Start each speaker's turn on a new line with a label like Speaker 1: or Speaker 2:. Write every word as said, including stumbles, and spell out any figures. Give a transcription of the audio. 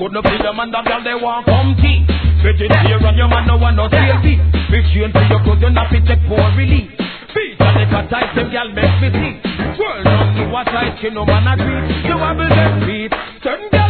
Speaker 1: Couldn't feel them and the girl they want come tea. Vegetarian, your man no one no safety. Be trained for your good, you not fit take poor relief. Beat and the cut tight, them girl make me see. World on you what I can no man agree. You wobble them feet, turn down.